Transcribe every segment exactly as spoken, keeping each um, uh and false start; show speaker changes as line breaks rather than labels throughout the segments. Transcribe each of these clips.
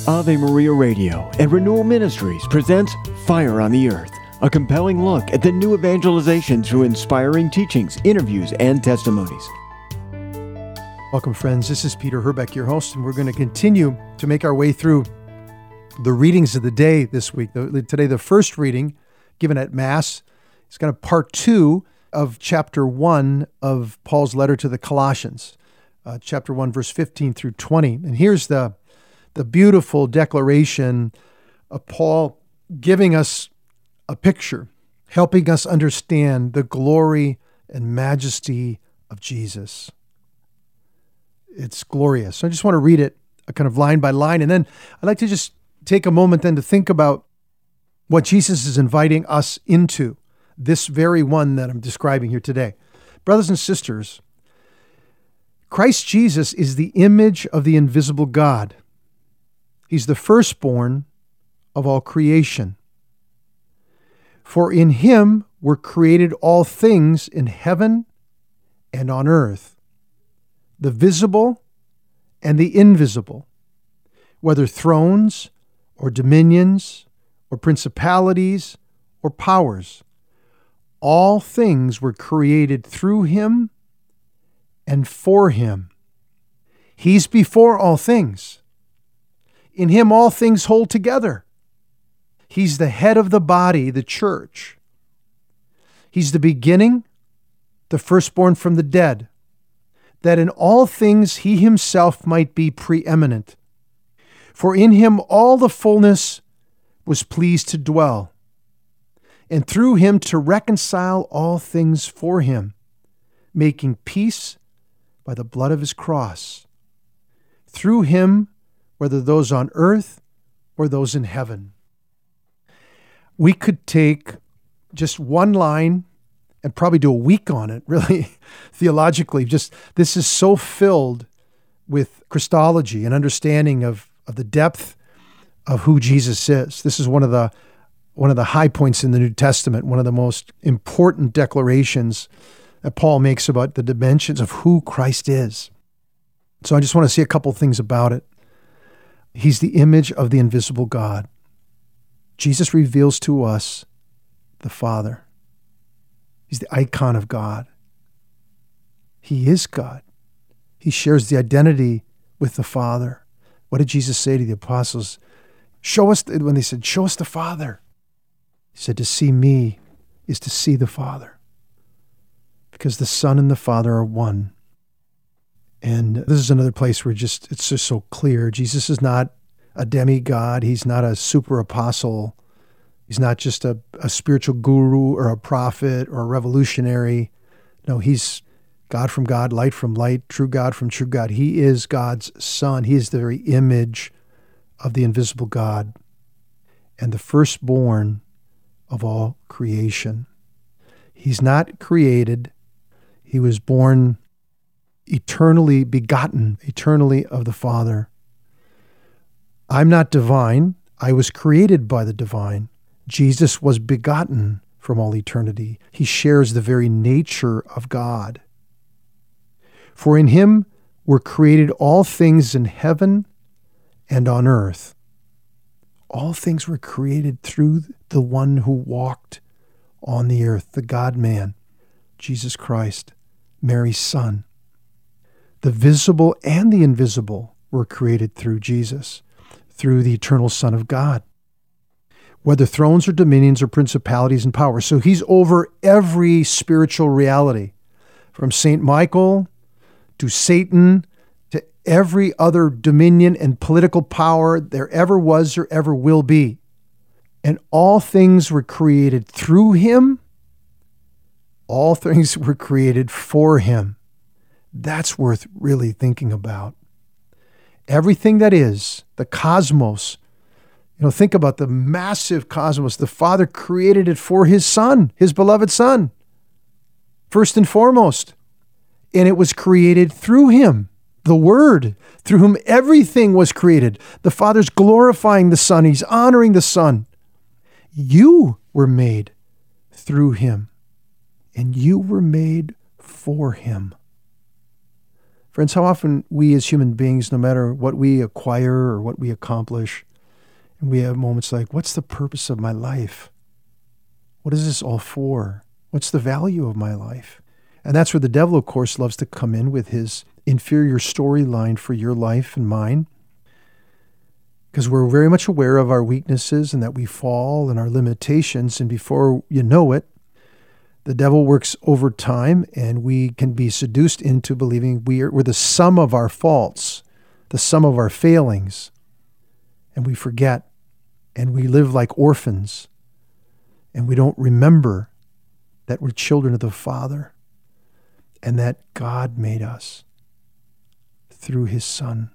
Ave Maria Radio and Renewal Ministries presents Fire on the Earth, a compelling look at the new evangelization through inspiring teachings, interviews, and testimonies.
Welcome, friends. This is Peter Herbeck, your host, and we're going to continue to make our way through the readings of the day this week. Today, the first reading given at Mass is kind of part two of chapter one of Paul's letter to the Colossians, uh, chapter one, verse fifteen through twenty. And here's the, the beautiful declaration of Paul giving us a picture, helping us understand the glory and majesty of Jesus. It's glorious. So I just want to read it kind of line by line. And then I'd like to just take a moment then to think about what Jesus is inviting us into, this very one that I'm describing here today. Brothers and sisters, Christ Jesus is the image of the invisible God. He's the firstborn of all creation. For in him were created all things in heaven and on earth, the visible and the invisible, whether thrones or dominions or principalities or powers. All things were created through him and for him. He's before all things. In him all things hold together. He's the head of the body, the church. He's the beginning, the firstborn from the dead, that in all things he himself might be preeminent. For in him all the fullness was pleased to dwell, and through him to reconcile all things for him, making peace by the blood of his cross. Through him, whether those on earth or those in heaven. We could take just one line and probably do a week on it, really, theologically. Just this is so filled with Christology and understanding of, of the depth of who Jesus is. This is one of the one of the high points in the New Testament, one of the most important declarations that Paul makes about the dimensions of who Christ is. So I just want to say a couple things about it. He's the image of the invisible God. Jesus reveals to us the Father. He's the icon of God. He is God. He shares the identity with the Father. What did Jesus say to the apostles? Show us, when they said, show us the Father. He said, to see me is to see the Father. Because the Son and the Father are one. And this is another place where just it's just so clear. Jesus is not a demigod. He's not a super apostle. He's not just a, a spiritual guru or a prophet or a revolutionary. No, he's God from God, light from light, true God from true God. He is God's Son. He is the very image of the invisible God and the firstborn of all creation. He's not created. He was born eternally begotten, eternally of the Father. I'm not divine. I was created by the divine. Jesus was begotten from all eternity. He shares the very nature of God. For in him were created all things in heaven and on earth. All things were created through the one who walked on the earth, the God-man, Jesus Christ, Mary's Son. The visible and the invisible were created through Jesus, through the eternal Son of God. Whether thrones or dominions or principalities and powers. So he's over every spiritual reality, from Saint Michael to Satan to every other dominion and political power there ever was or ever will be. And all things were created through him. All things were created for him. That's worth really thinking about. Everything that is, the cosmos, you know, think about the massive cosmos. The Father created it for his Son, his beloved Son, first and foremost. And it was created through him, the Word, through whom everything was created. The Father's glorifying the Son. He's honoring the Son. You were made through him, and you were made for him. Friends, how often we as human beings, no matter what we acquire or what we accomplish, and we have moments like, what's the purpose of my life? What is this all for? What's the value of my life? And that's where the devil, of course, loves to come in with his inferior storyline for your life and mine. Because we're very much aware of our weaknesses and that we fall and our limitations. And before you know it, the devil works overtime, and we can be seduced into believing we are, we're the sum of our faults, the sum of our failings. And we forget, and we live like orphans, and we don't remember that we're children of the Father and that God made us through his Son,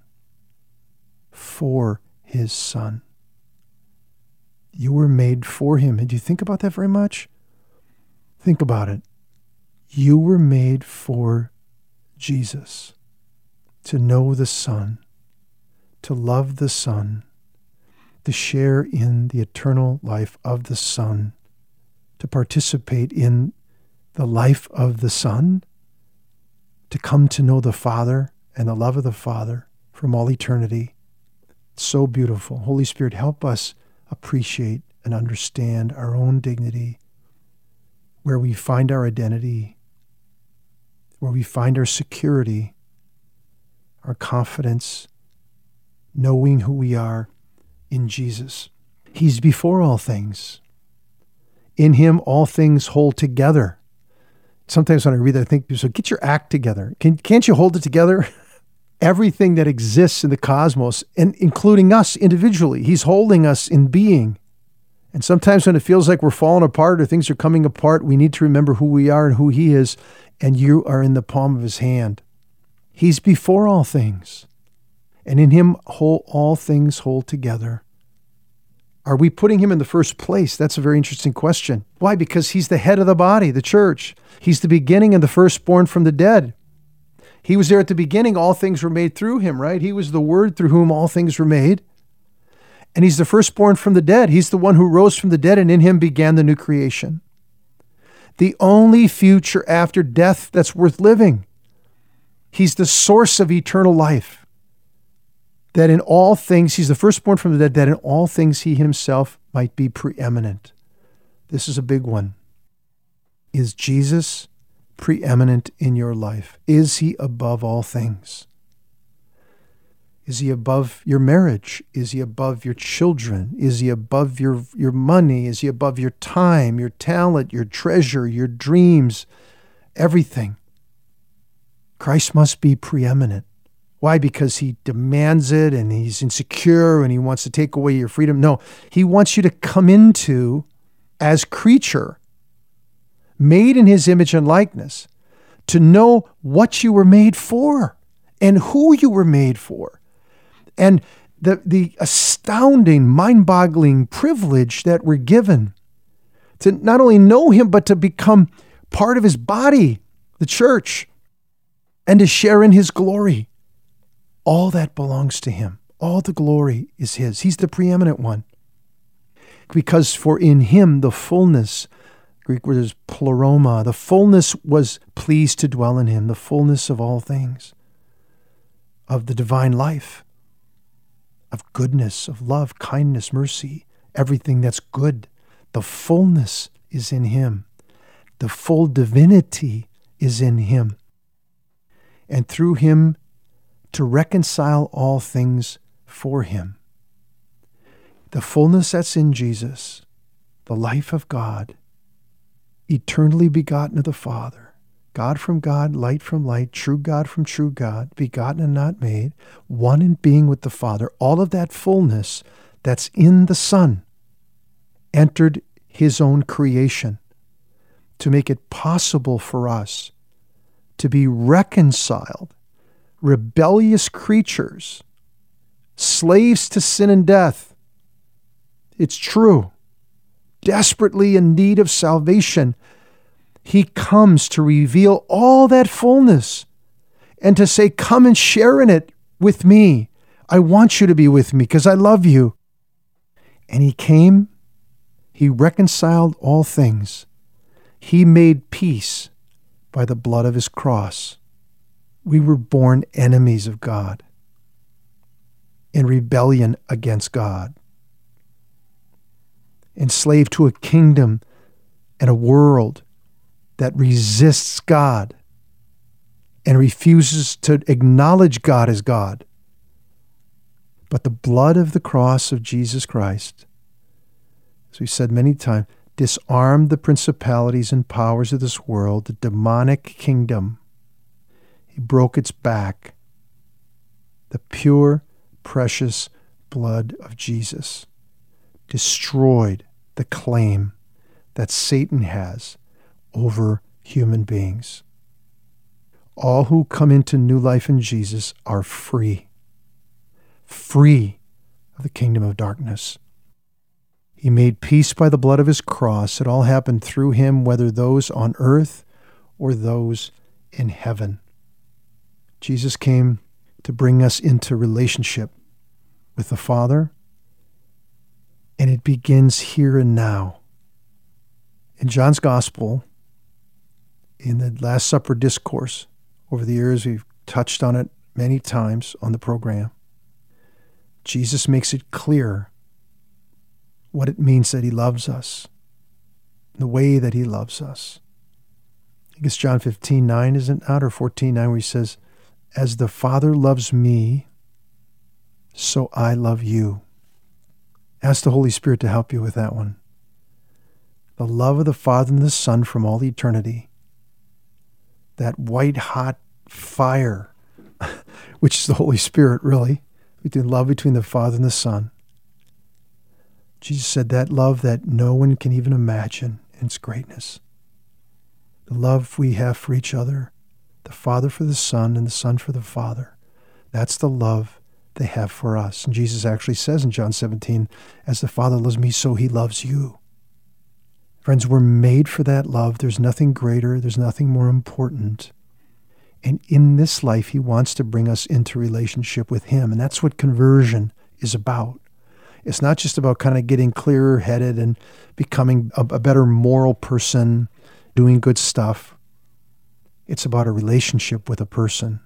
for his Son. You were made for him. And do you think about that very much? Think about it. You were made for Jesus, to know the Son, to love the Son, to share in the eternal life of the Son, to participate in the life of the Son, to come to know the Father and the love of the Father from all eternity. It's so beautiful. Holy Spirit, help us appreciate and understand our own dignity, where we find our identity, where we find our security, our confidence, knowing who we are in Jesus. He's before all things. In him, all things hold together. Sometimes when I read that, I think, so get your act together. Can, can't you hold it together? Everything that exists in the cosmos, and including us individually, he's holding us in being. And sometimes when it feels like we're falling apart or things are coming apart, we need to remember who we are and who he is, and you are in the palm of his hand. He's before all things, and in him whole, all things hold together. Are we putting him in the first place? That's a very interesting question. Why? Because he's the head of the body, the church. He's the beginning and the firstborn from the dead. He was there at the beginning. All things were made through him, right? He was the Word through whom all things were made. And he's the firstborn from the dead. He's the one who rose from the dead, and in him began the new creation. The only future after death that's worth living. He's the source of eternal life. That in all things, he's the firstborn from the dead, that in all things he himself might be preeminent. This is a big one. Is Jesus preeminent in your life? Is he above all things? Is he above your marriage? Is he above your children? Is he above your, your money? Is he above your time, your talent, your treasure, your dreams, everything? Christ must be preeminent. Why? Because he demands it and he's insecure and he wants to take away your freedom. No, he wants you to come into, as creature, made in his image and likeness, to know what you were made for and who you were made for. And the, the astounding, mind-boggling privilege that we're given to not only know him, but to become part of his body, the church, and to share in his glory. All that belongs to him. All the glory is his. He's the preeminent one. Because for in him the fullness, Greek word is pleroma, the fullness was pleased to dwell in him, the fullness of all things, of the divine life, of goodness, of love, kindness, mercy, everything that's good. The fullness is in him. The full divinity is in him. And through him to reconcile all things for him. The fullness that's in Jesus, the life of God, eternally begotten of the Father, God from God, light from light, true God from true God, begotten and not made, one in being with the Father. All of that fullness that's in the Son entered his own creation to make it possible for us to be reconciled, rebellious creatures, slaves to sin and death. It's true. Desperately in need of salvation. He comes to reveal all that fullness and to say, come and share in it with me. I want you to be with me because I love you. And he came, he reconciled all things. He made peace by the blood of his cross. We were born enemies of God, in rebellion against God, enslaved to a kingdom and a world that resists God and refuses to acknowledge God as God. But the blood of the cross of Jesus Christ, as we've said many times, disarmed the principalities and powers of this world, the demonic kingdom. He broke its back. The pure, precious blood of Jesus destroyed the claim that Satan has over human beings. All who come into new life in Jesus are free, free of the kingdom of darkness. He made peace by the blood of his cross. It all happened through him, whether those on earth or those in heaven. Jesus came to bring us into relationship with the Father, and it begins here and now. In John's Gospel, in the Last Supper discourse, over the years we've touched on it many times on the program, Jesus makes it clear what it means that he loves us, the way that he loves us. I think it's John fifteen nine, isn't it? Or fourteen nine, where he says, "As the Father loves me, so I love you." Ask the Holy Spirit to help you with that one. The love of the Father and the Son from all eternity, that white-hot fire, which is the Holy Spirit, really, between love between the Father and the Son. Jesus said that love that no one can even imagine in its greatness. The love we have for each other, the Father for the Son and the Son for the Father. That's the love they have for us. And Jesus actually says in John seventeen, "As the Father loves me, so he loves you." Friends, we're made for that love. There's nothing greater. There's nothing more important. And in this life, he wants to bring us into relationship with him. And that's what conversion is about. It's not just about kind of getting clearer-headed and becoming a, a better moral person, doing good stuff. It's about a relationship with a person,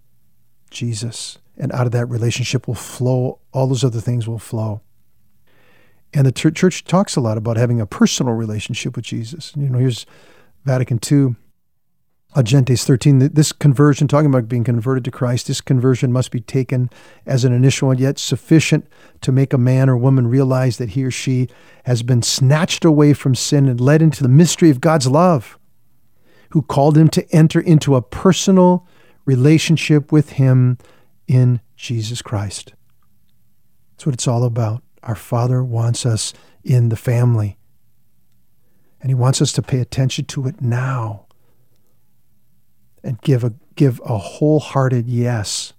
Jesus. And out of that relationship will flow, all those other things will flow. And the ch- church talks a lot about having a personal relationship with Jesus. You know, here's Vatican Two, Agentes thirteen. This conversion, talking about being converted to Christ, this conversion must be taken as an initial and yet sufficient to make a man or woman realize that he or she has been snatched away from sin and led into the mystery of God's love, who called him to enter into a personal relationship with him in Jesus Christ. That's what it's all about. Our Father wants us in the family, and he wants us to pay attention to it now and give a give a wholehearted yes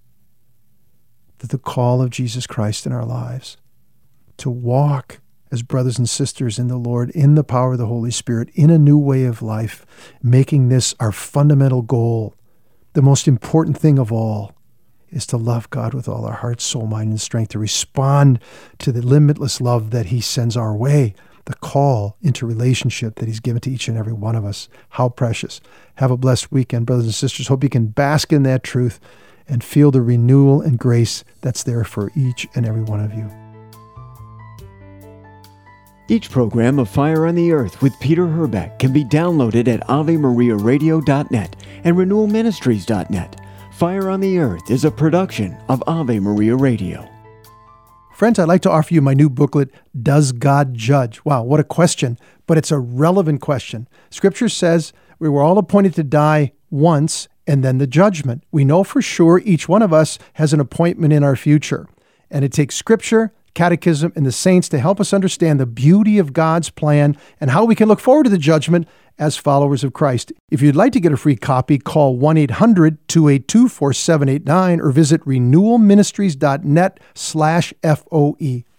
to the call of Jesus Christ in our lives, to walk as brothers and sisters in the Lord, in the power of the Holy Spirit, in a new way of life, making this our fundamental goal. The most important thing of all is to love God with all our heart, soul, mind, and strength, to respond to the limitless love that he sends our way, the call into relationship that he's given to each and every one of us. How precious. Have a blessed weekend, brothers and sisters. Hope you can bask in that truth and feel the renewal and grace that's there for each and every one of you.
Each program of Fire on the Earth with Peter Herbeck can be downloaded at ave maria radio dot net and renewal ministries dot net. Fire on the Earth is a production of Ave Maria Radio.
Friends, I'd like to offer you my new booklet, Does God Judge? Wow, what a question, but it's a relevant question. Scripture says we were all appointed to die once and then the judgment. We know for sure each one of us has an appointment in our future. And it takes Scripture, Catechism, and the saints to help us understand the beauty of God's plan and how we can look forward to the judgment as followers of Christ. If you'd like to get a free copy, call one eight hundred two eight two four seven eight nine or visit renewal ministries dot net slash F O E.